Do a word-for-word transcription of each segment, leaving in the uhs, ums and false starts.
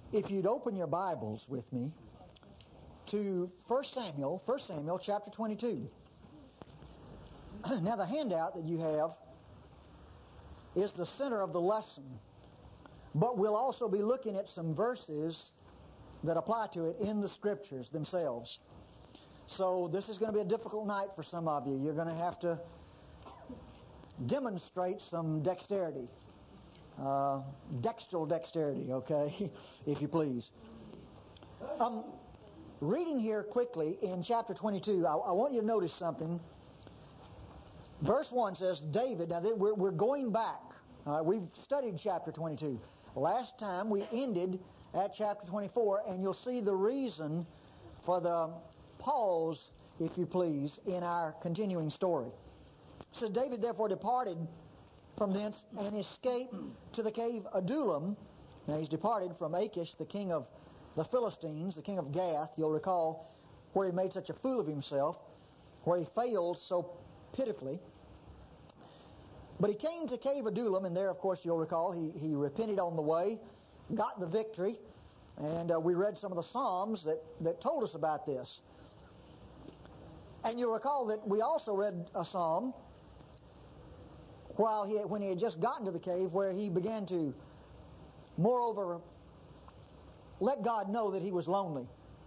If you'd open your Bibles with me to First Samuel, First Samuel chapter twenty-two. Now the handout that you have is the center of the lesson, but we'll also be looking at some verses that apply to it in the Scriptures themselves. So this is going to be a difficult night for some of you. You're going to have to demonstrate some dexterity. Uh, dextral dexterity, okay, if you please. Um, reading here quickly in chapter twenty-two, I, I want you to notice something. Verse one says, David, now we're, we're going back. Uh, we've studied chapter twenty-two. Last time we ended at chapter twenty-four, and you'll see the reason for the pause, if you please, in our continuing story. So David therefore departed from thence and escaped to the cave Adullam. Now he's departed from Achish, the king of the Philistines, the king of Gath. You'll recall where he made such a fool of himself, where he failed so pitifully. But he came to cave Adullam, and there, of course, you'll recall, he, he repented on the way, got the victory, and uh, we read some of the Psalms that, that told us about this. And you'll recall that we also read a Psalm while he, when he had just gotten to the cave, where he began to, moreover, let God know that he was lonely,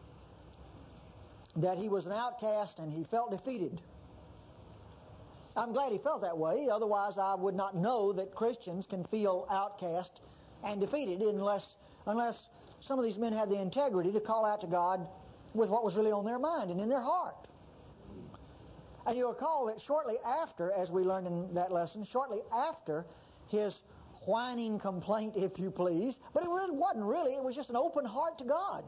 that he was an outcast and he felt defeated. I'm glad he felt that way, otherwise I would not know that Christians can feel outcast and defeated unless, unless some of these men had the integrity to call out to God with what was really on their mind and in their heart. And you'll recall that shortly after, as we learned in that lesson, shortly after his whining complaint, if you please, but it really wasn't really, it was just an open heart to God.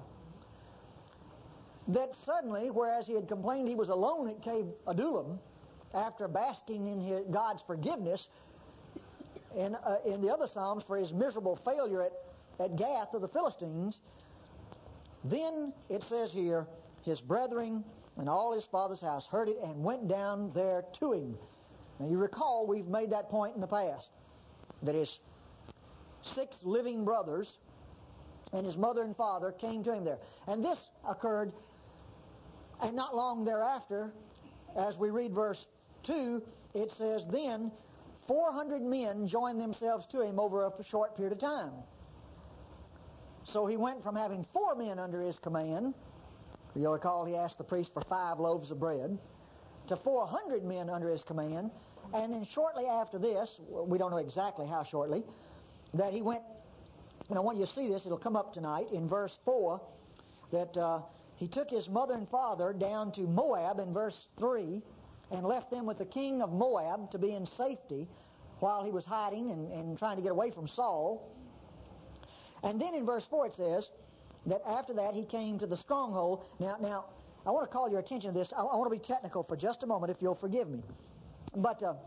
That suddenly, whereas he had complained he was alone at cave Adullam, after basking in his, God's forgiveness in, uh, in the other Psalms for his miserable failure at, at Gath of the Philistines, then it says here, his brethren and all his father's house heard it and went down there to him. Now you recall we've made that point in the past, that his six living brothers and his mother and father came to him there. And this occurred, and not long thereafter, as we read verse two, it says, then four hundred men joined themselves to him over a short period of time. So he went from having four men under his command, you'll recall he asked the priest for five loaves of bread, to four hundred men under his command, and then shortly after this, we don't know exactly how shortly, that he went, and I want you to see this, it'll come up tonight, in verse four, that uh, he took his mother and father down to Moab in verse three, and left them with the king of Moab to be in safety while he was hiding and, and trying to get away from Saul. And then in verse four it says that after that he came to the stronghold. Now, now I want to call your attention to this. I, I want to be technical for just a moment, if you'll forgive me. But uh,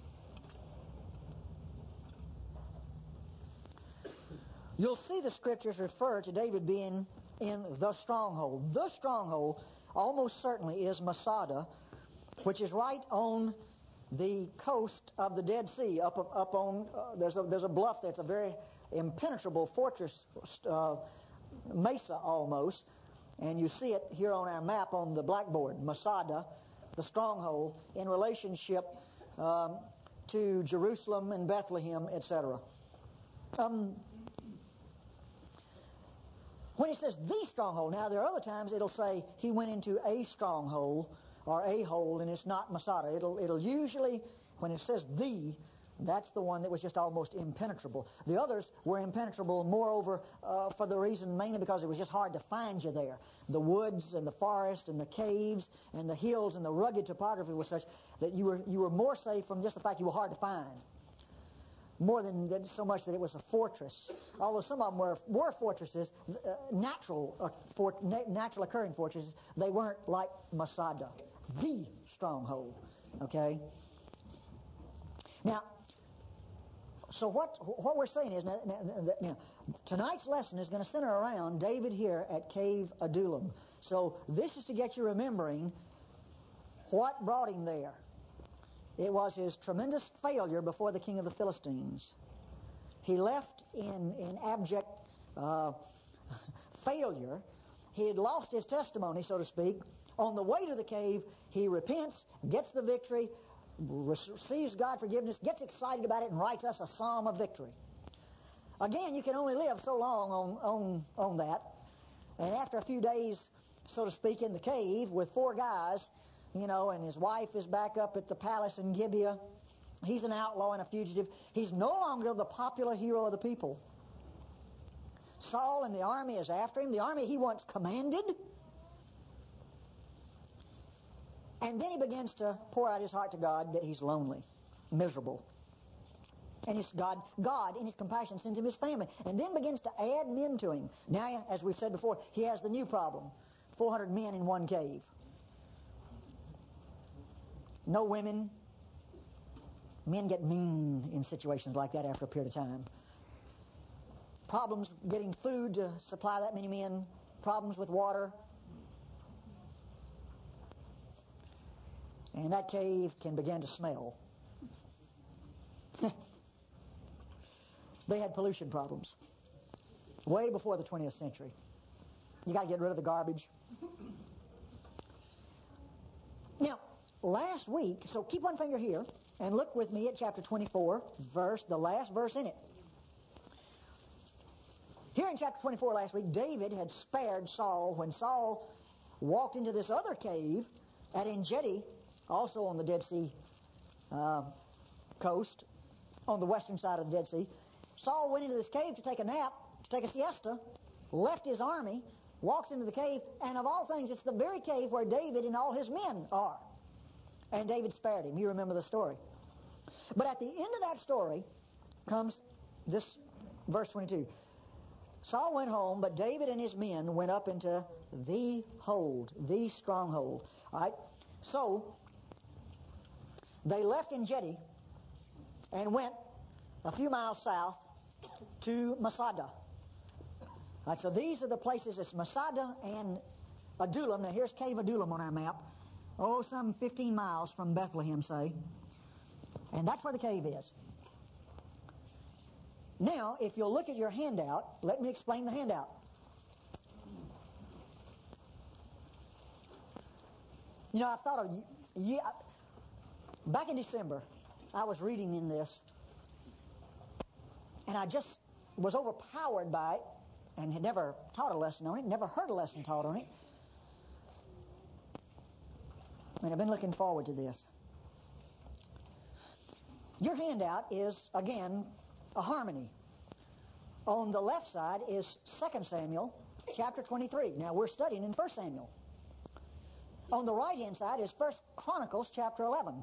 you'll see the Scriptures refer to David being in the stronghold. The stronghold almost certainly is Masada, which is right on the coast of the Dead Sea, up up on, uh, there's a there's a bluff that's a very impenetrable fortress, uh, mesa almost, and you see it here on our map on the blackboard, Masada, the stronghold, in relationship um, to Jerusalem and Bethlehem, et cetera. Um, when it says the stronghold, now there are other times it'll say he went into a stronghold, or a hole, and it's not Masada. It'll, it'll usually, when it says the, that's the one that was just almost impenetrable. The others were impenetrable, moreover, uh, for the reason mainly because it was just hard to find you there. The woods and the forest and the caves and the hills and the rugged topography was such that you were you were more safe from just the fact you were hard to find. More than that, so much that it was a fortress. Although some of them were, were fortresses, uh, natural, uh, for, na- natural occurring fortresses, they weren't like Masada, the stronghold. Okay. Now, so what what we're saying is now, now, now tonight's lesson is going to center around David here at Cave Adullam. So this is to get you remembering what brought him there. It was his tremendous failure before the king of the Philistines. He left in, in abject uh, failure. He had lost his testimony, so to speak. On the way to the cave, he repents, gets the victory, receives God's forgiveness, gets excited about it, and writes us a psalm of victory. Again, you can only live so long on, on, on that. And after a few days, so to speak, in the cave with four guys, you know, and his wife is back up at the palace in Gibeah. He's an outlaw and a fugitive. He's no longer the popular hero of the people. Saul and the army is after him, the army he once commanded. And then he begins to pour out his heart to God that he's lonely, miserable. And his God, God, in his compassion, sends him his family. And then begins to add men to him. Now, as we've said before, he has the new problem. four hundred men in one cave. No women. Men get mean in situations like that after a period of time. Problems getting food to supply that many men. Problems with water. And that cave can begin to smell. They had pollution problems. Way before the twentieth century. You got to get rid of the garbage. Now, last week, so keep one finger here and look with me at chapter twenty-four, verse, the last verse in it. Here in chapter twenty-four last week, David had spared Saul when Saul walked into this other cave at En-Gedi, also on the Dead Sea uh, coast, on the western side of the Dead Sea. Saul went into this cave to take a nap, to take a siesta, left his army, walks into the cave, and of all things, it's the very cave where David and all his men are. And David spared him. You remember the story. But at the end of that story comes this verse twenty-two. Saul went home, but David and his men went up into the hold, the stronghold. All right? So, they left En-Gedi and went a few miles south to Masada. All right, so these are the places. It's Masada and Adullam. Now, here's Cave Adullam on our map. Oh, some fifteen miles from Bethlehem, say. And that's where the cave is. Now, if you'll look at your handout, let me explain the handout. You know, I thought of, yeah, back in December, I was reading in this, and I just was overpowered by it, and had never taught a lesson on it, never heard a lesson taught on it. And I've been looking forward to this. Your handout is, again, a harmony. On the left side is Second Samuel, chapter twenty-three. Now, we're studying in First Samuel. On the right-hand side is First Chronicles, chapter eleven.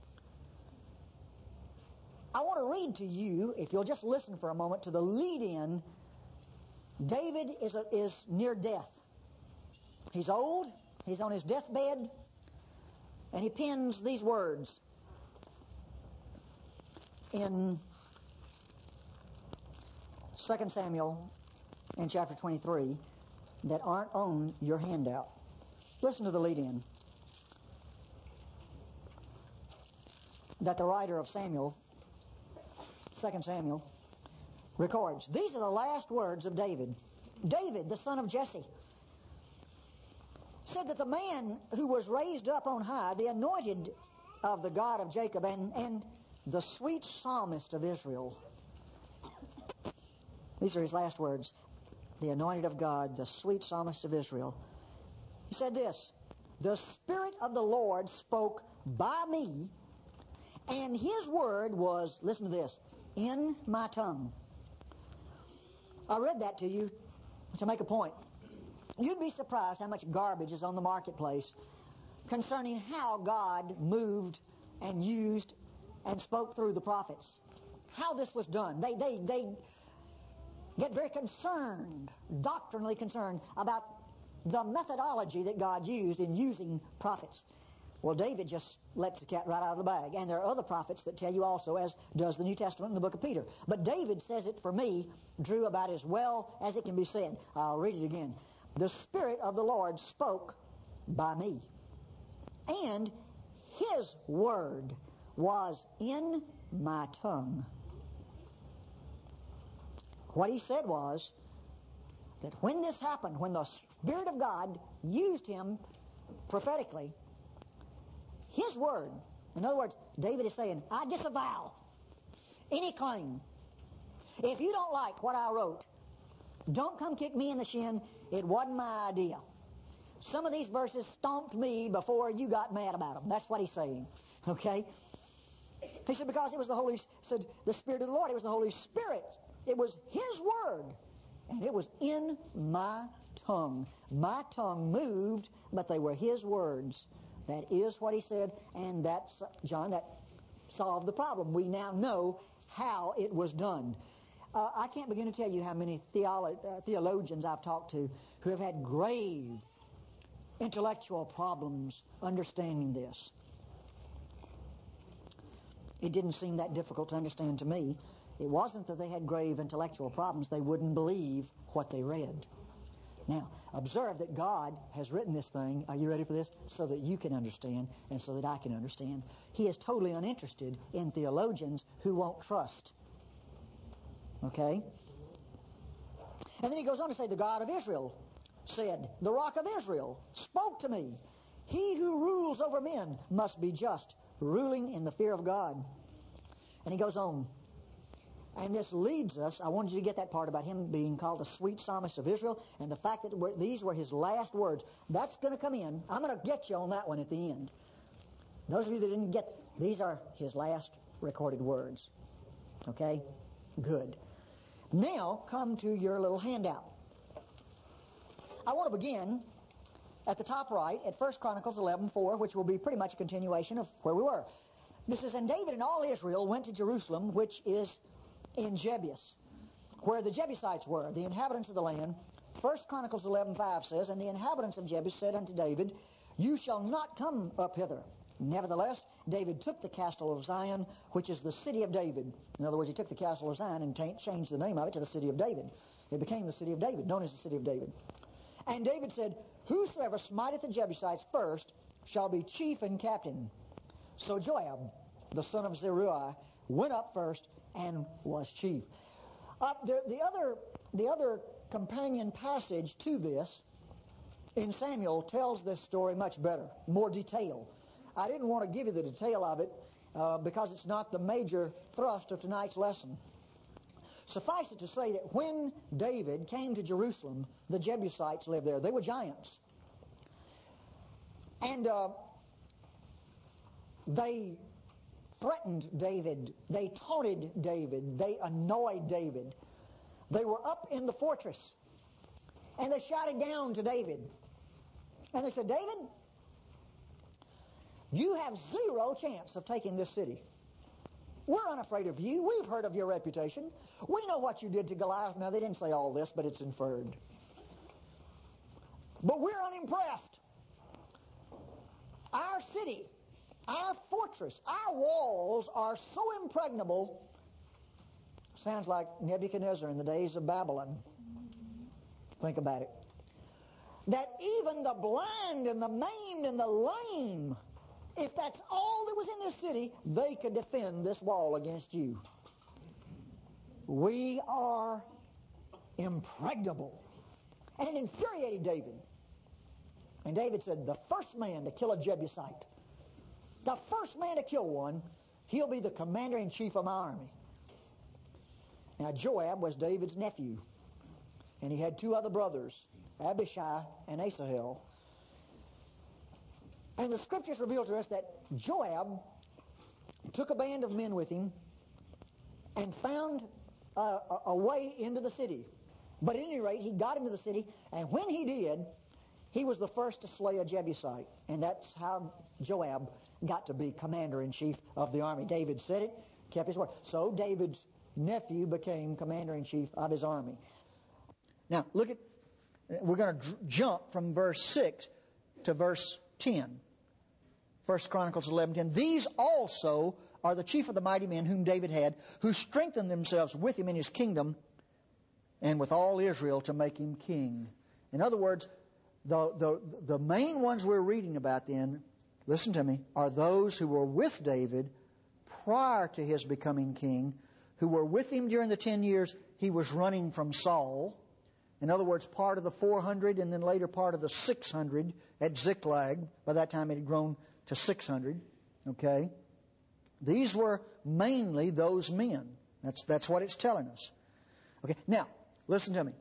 I want to read to you, if you'll just listen for a moment, to the lead-in. David is, a, is near death. He's old. He's on his deathbed. And he pens these words in Second Samuel in chapter twenty-three that aren't on your handout. Listen to the lead-in that the writer of Samuel, Second Samuel, records. These are the last words of David. David, the son of Jesse, said that the man who was raised up on high, the anointed of the God of Jacob, and, and the sweet psalmist of Israel. These are his last words. The anointed of God, the sweet psalmist of Israel. He said this, the Spirit of the Lord spoke by me, and His word was, listen to this, in my tongue. I read that to you to make a point. You'd be surprised how much garbage is on the marketplace concerning how God moved and used and spoke through the prophets. How this was done. They, they, they get very concerned, doctrinally concerned, about the methodology that God used in using prophets. Well, David just lets the cat right out of the bag. And there are other prophets that tell you also, as does the New Testament in the book of Peter. But David says it for me, Drew, about as well as it can be said. I'll read it again. The Spirit of the Lord spoke by me, and His word was in my tongue. What he said was, that when this happened, when the Spirit of God used him prophetically, his word, in other words, David is saying, I disavow any claim. If you don't like what I wrote, don't come kick me in the shin. It wasn't my idea. Some of these verses stomped me before you got mad about them. That's what he's saying. Okay? He said, because it was the Holy, said the Spirit of the Lord, it was the Holy Spirit. It was His Word. And it was in my tongue. My tongue moved, but they were His words. That is what he said, and that's, John, that solved the problem. We now know how it was done. Uh, I can't begin to tell you how many theolo- uh, theologians I've talked to who have had grave intellectual problems understanding this. It didn't seem that difficult to understand to me. It wasn't that they had grave intellectual problems. They wouldn't believe what they read. Now, observe that God has written this thing, are you ready for this? So that you can understand and so that I can understand. He is totally uninterested in theologians who won't trust. Okay? And then he goes on to say, the God of Israel said, the Rock of Israel spoke to me. He who rules over men must be just, ruling in the fear of God. And he goes on. And this leads us, I wanted you to get that part about him being called the sweet psalmist of Israel, and the fact that these were his last words. That's going to come in. I'm going to get you on that one at the end. Those of you that didn't get, these are his last recorded words. Okay? Good. Now, come to your little handout. I want to begin at the top right at First Chronicles eleven four, which will be pretty much a continuation of where we were. This says, and David and all Israel went to Jerusalem, which is in Jebus, where the Jebusites were, the inhabitants of the land. First Chronicles eleven five says, and the inhabitants of Jebus said unto David, you shall not come up hither. Nevertheless, David took the castle of Zion, which is the city of David. In other words, he took the castle of Zion and t- changed the name of it to the city of David. It became the city of David, known as the city of David. And David said, whosoever smiteth the Jebusites first shall be chief and captain. So Joab, the son of Zeruiah, went up first and was chief. Uh, the, the other the other companion passage to this in Samuel tells this story much better, more detail. I didn't want to give you the detail of it uh, because it's not the major thrust of tonight's lesson. Suffice it to say that when David came to Jerusalem, the Jebusites lived there. They were giants. And uh, they threatened David. They taunted David. They annoyed David. They were up in the fortress. And they shouted down to David. And they said, David, you have zero chance of taking this city. We're unafraid of you. We've heard of your reputation. We know what you did to Goliath. Now, they didn't say all this, but it's inferred. But we're unimpressed. Our city, our fortress, our walls are so impregnable. Sounds like Nebuchadnezzar in the days of Babylon. Think about it. That even the blind and the maimed and the lame, if that's all that was in this city, they could defend this wall against you. We are impregnable. And it infuriated David. And David said, the first man to kill a Jebusite, the first man to kill one, he'll be the commander-in-chief of my army. Now, Joab was David's nephew. And he had two other brothers, Abishai and Asahel. And the Scriptures reveal to us that Joab took a band of men with him and found a, a, a way into the city. But at any rate, he got into the city, and when he did, he was the first to slay a Jebusite. And that's how Joab got to be commander-in-chief of the army. David said it, kept his word. So David's nephew became commander-in-chief of his army. Now, look at, we're going to jump from verse six to verse ten. First Chronicles eleven ten. These also are the chief of the mighty men whom David had, who strengthened themselves with him in his kingdom and with all Israel to make him king. In other words, the, the, the main ones we're reading about then, listen to me, are those who were with David prior to his becoming king, who were with him during the ten years he was running from Saul, In other words, part of the four hundred and then later part of the six hundred at Ziklag. By that time it had grown to six hundred. Okay? These were mainly those men. That's, that's what it's telling us. Okay, now, listen to me.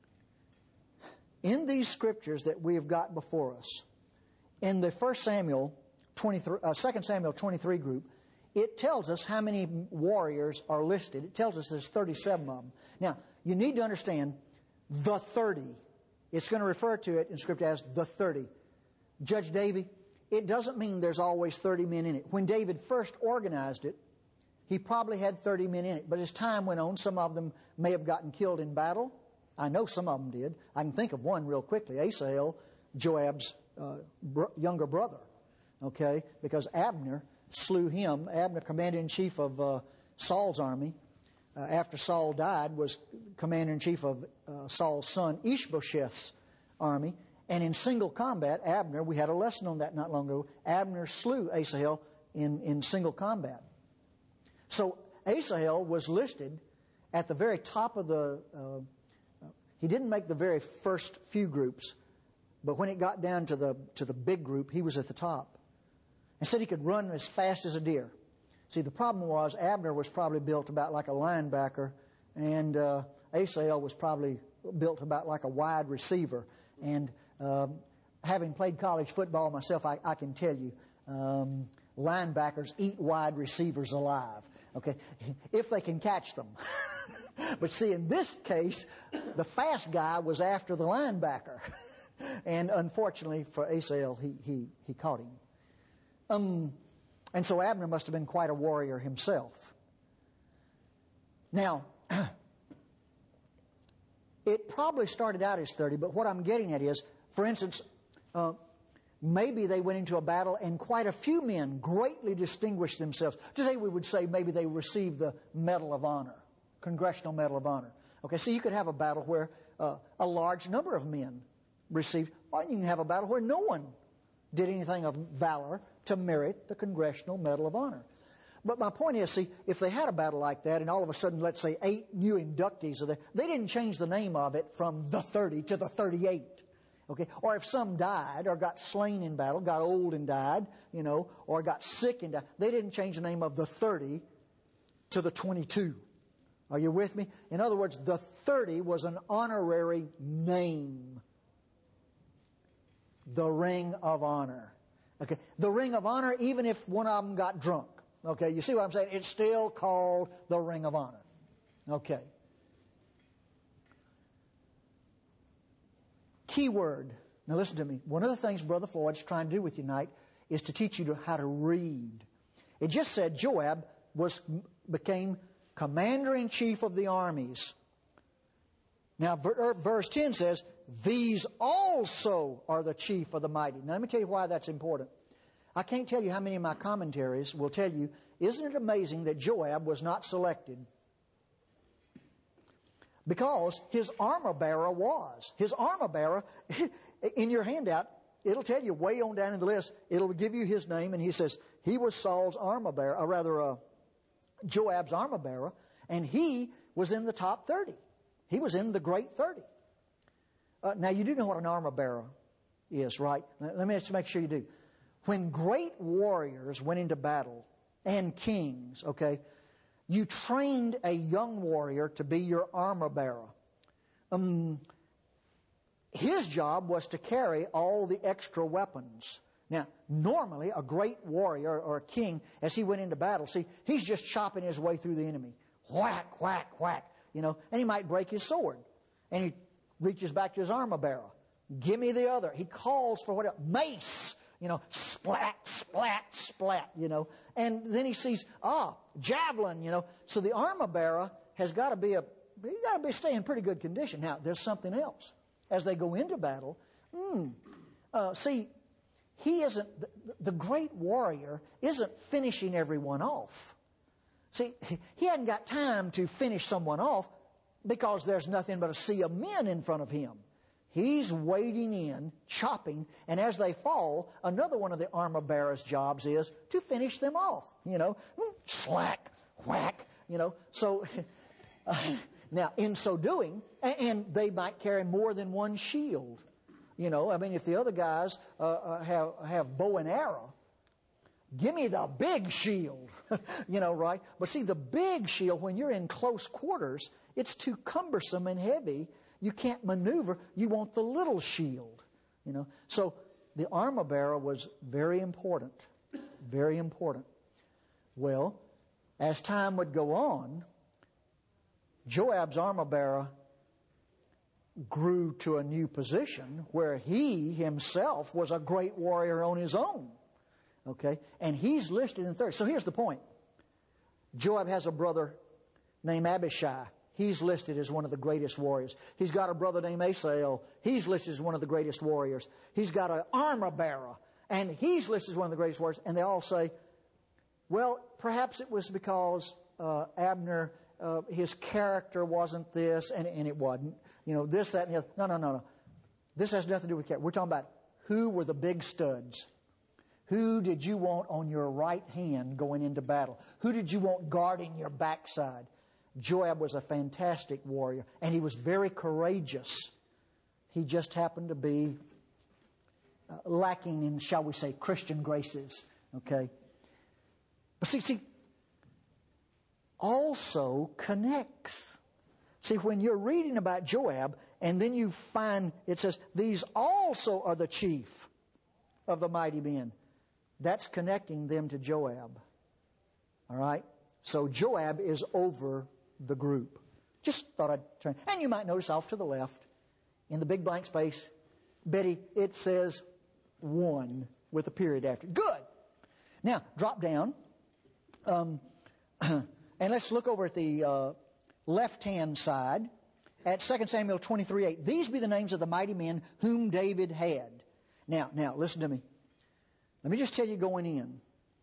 In these scriptures that we have got before us, in the First Samuel twenty-three, uh, Second Samuel twenty-three group, it tells us how many warriors are listed. It tells us there's thirty-seven of them. Now, you need to understand the thirty. It's going to refer to it in Scripture as the thirty. Judge Davy, it doesn't mean there's always thirty men in it. When David first organized it, he probably had thirty men in it. But as time went on, some of them may have gotten killed in battle. I know some of them did. I can think of one real quickly. Asahel, Joab's uh, br- younger brother. Okay? Because Abner slew him. Abner, commander-in-chief of uh, Saul's army, uh, after Saul died, was commander-in-chief of uh, Saul's son Ishbosheth's army. And in single combat, Abner, we had a lesson on that not long ago, Abner slew Asahel in, in single combat. So Asahel was listed at the very top of the... Uh, he didn't make the very first few groups, but when it got down to the to the big group, he was at the top. And said he could run as fast as a deer. See, the problem was Abner was probably built about like a linebacker, and uh, Asahel was probably built about like a wide receiver. And um, having played college football myself, I, I can tell you, um, linebackers eat wide receivers alive. Okay, if they can catch them. But see, in this case, the fast guy was after the linebacker. And unfortunately for Asahel, he, he, he caught him. Um, and so Abner must have been quite a warrior himself. Now, it probably started out as thirty, but what I'm getting at is, for instance, uh, maybe they went into a battle and quite a few men greatly distinguished themselves. Today we would say maybe they received the Medal of Honor. Congressional Medal of Honor. Okay, so you could have a battle where uh, a large number of men received, or you can have a battle where no one did anything of valor to merit the Congressional Medal of Honor. But my point is, see, if they had a battle like that and all of a sudden, let's say, eight new inductees are there, they didn't change the name of it from the thirty to the thirty-eight. Okay, or if some died or got slain in battle, got old and died, you know, or got sick and died, they didn't change the name of the thirty to the twenty-two. Are you with me? In other words, the thirty was an honorary name. The Ring of Honor. Okay, the Ring of Honor, even if one of them got drunk. Okay, you see what I'm saying? It's still called the Ring of Honor. Okay. Key word. Now listen to me. One of the things Brother Floyd's trying to do with you tonight is to teach you to how to read. It just said Joab was became commander-in-chief of the armies. Now, verse ten says, these also are the chief of the mighty. Now, let me tell you why that's important. I can't tell you how many of my commentaries will tell you, isn't it amazing that Joab was not selected? Because his armor bearer was. His armor bearer, in your handout, it'll tell you way on down in the list, it'll give you his name, and he says, he was Saul's armor bearer, or rather, uh, Joab's armor bearer, and he was in the top thirty. He was in the great thirty. Uh, now, you do know what an armor bearer is, right? Let me just make sure you do. When great warriors went into battle, and kings, okay, you trained a young warrior to be your armor bearer. Um, his job was to carry all the extra weapons. Now, normally, a great warrior or a king, as he went into battle, see, he's just chopping his way through the enemy. Whack, whack, whack, you know, and he might break his sword. And he reaches back to his armor bearer. Give me the other. He calls for what? Mace, you know, splat, splat, splat, you know. And then he sees, ah, javelin, you know. So the armor bearer has got to be a, he's got to be staying in pretty good condition. Now, there's something else. As they go into battle, hmm, uh, see, he isn't, the, the great warrior isn't finishing everyone off. See, he hadn't got time to finish someone off because there's nothing but a sea of men in front of him. He's wading in, chopping, and as they fall, another one of the armor bearer's jobs is to finish them off. You know, slack, whack, you know. So, uh, Now, in so doing, and they might carry more than one shield. You know, I mean, if the other guys uh, uh, have, have bow and arrow, give me the big shield, you know, right? But see, the big shield, when you're in close quarters, it's too cumbersome and heavy. You can't maneuver. You want the little shield, you know. So the armor bearer was very important, very important. Well, as time would go on, Joab's armor bearer grew to a new position where he himself was a great warrior on his own. Okay? And he's listed in third. So here's the point. Joab has a brother named Abishai. He's listed as one of the greatest warriors. He's got a brother named Asahel. He's listed as one of the greatest warriors. He's got an armor bearer. And he's listed as one of the greatest warriors. And they all say, well, perhaps it was because uh, Abner, uh, his character wasn't this, and, and it wasn't. You know, this, that, and the other. No, no, no, no. This has nothing to do with character. We're talking about who were the big studs. Who did you want on your right hand going into battle? Who did you want guarding your backside? Joab was a fantastic warrior, and he was very courageous. He just happened to be uh, lacking in, shall we say, Christian graces. Okay? But see, see, also connects. See, when you're reading about Joab, and then you find, it says, these also are the chief of the mighty men. That's connecting them to Joab. All right? So Joab is over the group. Just thought I'd turn. And you might notice off to the left, in the big blank space, Betty, it says one with a period after. Good. Now, drop down. Um, and let's look over at the uh, left-hand side at Second Samuel twenty-three eight. These be the names of the mighty men whom David had. Now, now, listen to me. Let me just tell you going in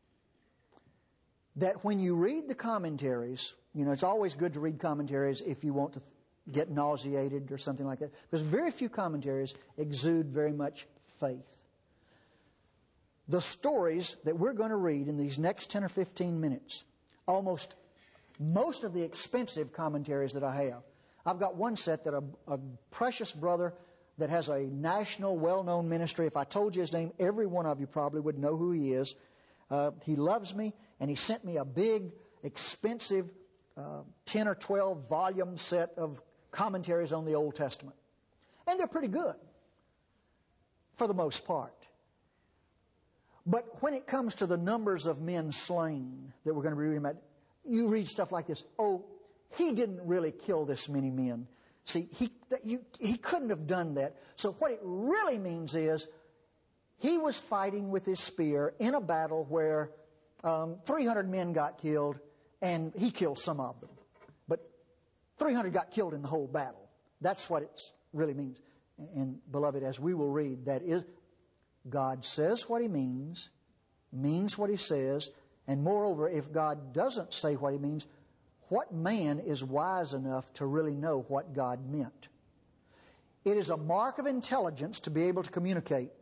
that when you read the commentaries, you know, it's always good to read commentaries if you want to get nauseated or something like that, because very few commentaries exude very much faith. The stories that we're going to read in these next ten or fifteen minutes, almost most of the expensive commentaries that I have, I've got one set that a, a precious brother that has a national, well-known ministry. If I told you his name, every one of you probably would know who he is. Uh, he loves me, and he sent me a big, expensive uh, ten or twelve volume set of commentaries on the Old Testament. And they're pretty good, for the most part. But when it comes to the numbers of men slain that we're going to be reading about, you read stuff like this. Oh, he didn't really kill this many men. See, he, you, he couldn't have done that. So what it really means is he was fighting with his spear in a battle where um, three hundred men got killed, and he killed some of them. But three hundred got killed in the whole battle. That's what it really means. And, beloved, as we will read, that is, God says what he means, means what he says, and moreover, if God doesn't say what he means, what man is wise enough to really know what God meant? It is a mark of intelligence to be able to communicate.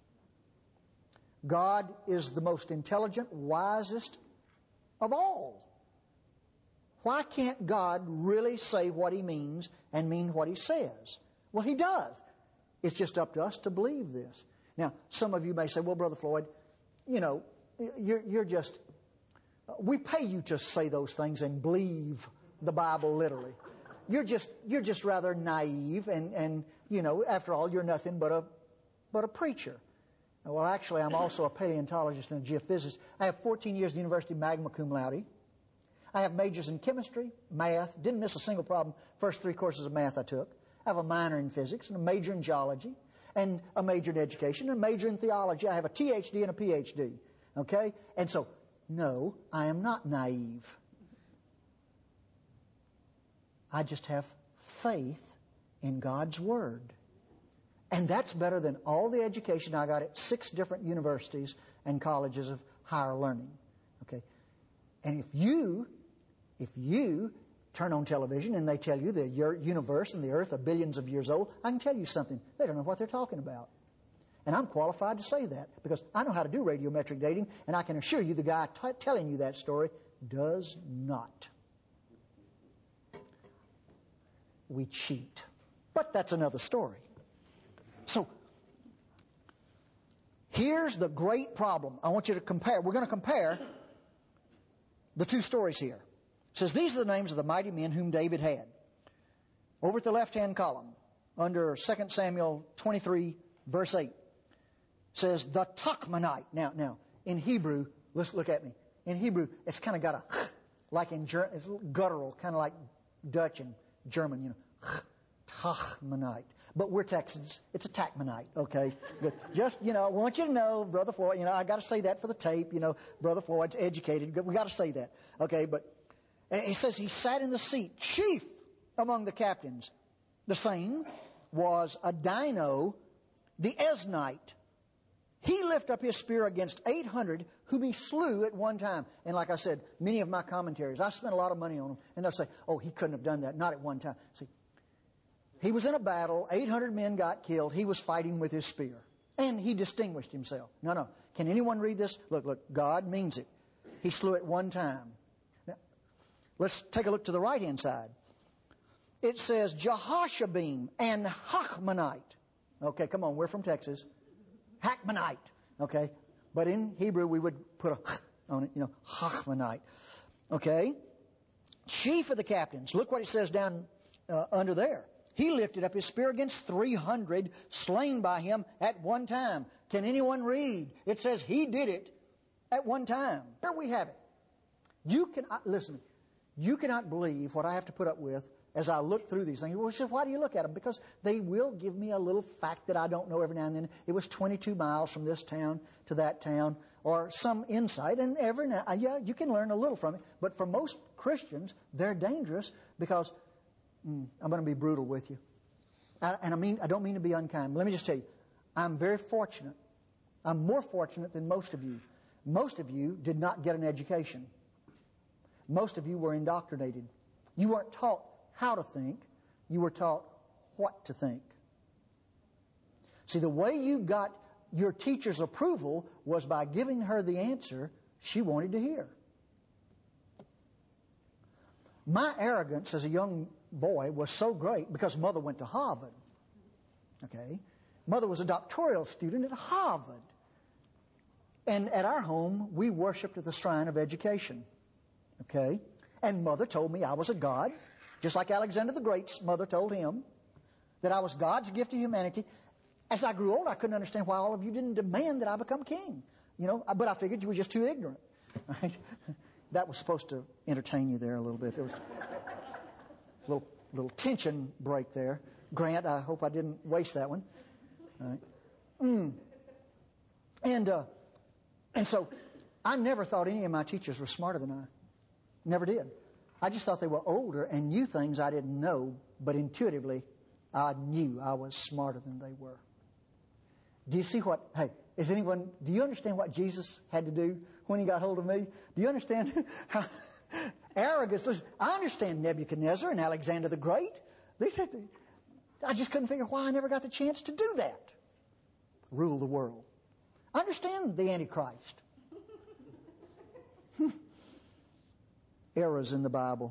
God is the most intelligent, wisest of all. Why can't God really say what he means and mean what he says? Well, he does. It's just up to us to believe this. Now, some of you may say, well, Brother Floyd, you know, you're, you're just... we pay you to say those things and believe the Bible literally. You're just you're just rather naive, and, and you know, after all, you're nothing but a but a preacher. Well, actually, I'm also a paleontologist and a geophysicist. I have fourteen years at the University of magna cum laude. I have majors in chemistry, math. Didn't miss a single problem. First three courses of math I took. I have a minor in physics and a major in geology and a major in education and a major in theology. I have a T H D and a P H D. Okay, and so. No, I am not naive. I just have faith in God's Word. And that's better than all the education I got at six different universities and colleges of higher learning. Okay? And if you, if you turn on television and they tell you the universe and the earth are billions of years old, I can tell you something. They don't know what they're talking about. And I'm qualified to say that because I know how to do radiometric dating, and I can assure you the guy t- telling you that story does not. we cheat. But that's another story. So, here's the great problem. I want you to compare. We're going to compare the two stories here. It says, these are the names of the mighty men whom David had. Over at the left-hand column, under Second Samuel twenty-three, verse eight, says, the Tachmonite. Now, now, in Hebrew, let's look at me. In Hebrew, it's kind of got a, like in German, it's a little guttural, kind of like Dutch and German, you know, Tachmonite. But we're Texans. It's a Tachmonite, okay? But just, you know, I want you to know, Brother Floyd, you know, I got to say that for the tape, you know, Brother Floyd's educated. We got to say that, okay? But it says he sat in the seat, chief among the captains. The same was Adino, the Eznite. He lifted up his spear against eight hundred whom he slew at one time. And like I said, many of my commentaries, I spent a lot of money on them, and they'll say, oh, he couldn't have done that, not at one time. See, he was in a battle, eight hundred men got killed, he was fighting with his spear. And he distinguished himself. No, no. Can anyone read this? Look, look, God means it. He slew at one time. Now, let's take a look to the right-hand side. It says Jehoshabim and Hachmonite. Okay, come on, we're from Texas. Hachmonite, okay? But in Hebrew, we would put a on it, you know, Hachmonite. Okay? Chief of the captains. Look what it says down uh, under there. He lifted up his spear against three hundred slain by him at one time. Can anyone read? It says he did it at one time. There we have it. You can, listen, you cannot believe what I have to put up with as I look through these things. Well, so why do you look at them? Because they will give me a little fact that I don't know every now and then. It was twenty-two miles from this town to that town, or some insight. And every now, yeah, you can learn a little from it. But for most Christians, they're dangerous because mm, I'm going to be brutal with you. I, and I mean, I don't mean to be unkind. But let me just tell you, I'm very fortunate. I'm more fortunate than most of you. Most of you did not get an education. Most of you were indoctrinated. You weren't taught how to think. You were taught what to think. See, the way you got your teacher's approval was by giving her the answer she wanted to hear. My arrogance as a young boy was so great because Mother went to Harvard. Okay? Mother was a doctoral student at Harvard. And at our home, we worshiped at the shrine of education. Okay? And Mother told me I was a god. Just like Alexander the Great's mother told him that I was God's gift to humanity. As I grew old, I couldn't understand why all of you didn't demand that I become king. You know, but I figured you were just too ignorant. Right? That was supposed to entertain you there a little bit. There was a little, little tension break there. Grant, I hope I didn't waste that one. All right. Mm. And, uh, and so I never thought any of my teachers were smarter than I. Never did. I just thought they were older and knew things I didn't know, but intuitively I knew I was smarter than they were. Do you see what, hey, is anyone, do you understand what Jesus had to do when he got hold of me? Do you understand how arrogance, listen, I understand Nebuchadnezzar and Alexander the Great. These, I just couldn't figure why I never got the chance to do that. Rule the world. I understand the Antichrist. Errors in the Bible.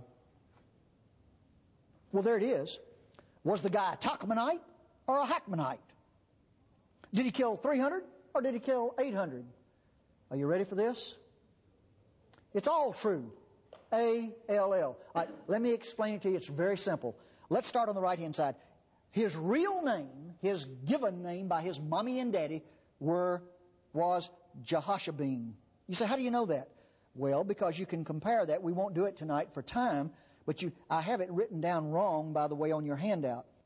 Well, there it is. Was the guy a Tachmonite or a Hachmonite? Did he kill three hundred or did he kill eight hundred? Are you ready for this? It's all true. A L L. All right, let me explain it to you. It's very simple. Let's start on the right-hand side. His real name, his given name by his mommy and daddy, were was Jehoshabim. You say, how do you know that? Well, because you can compare that. We won't do it tonight for time, but you, I have it written down wrong, by the way, on your handout.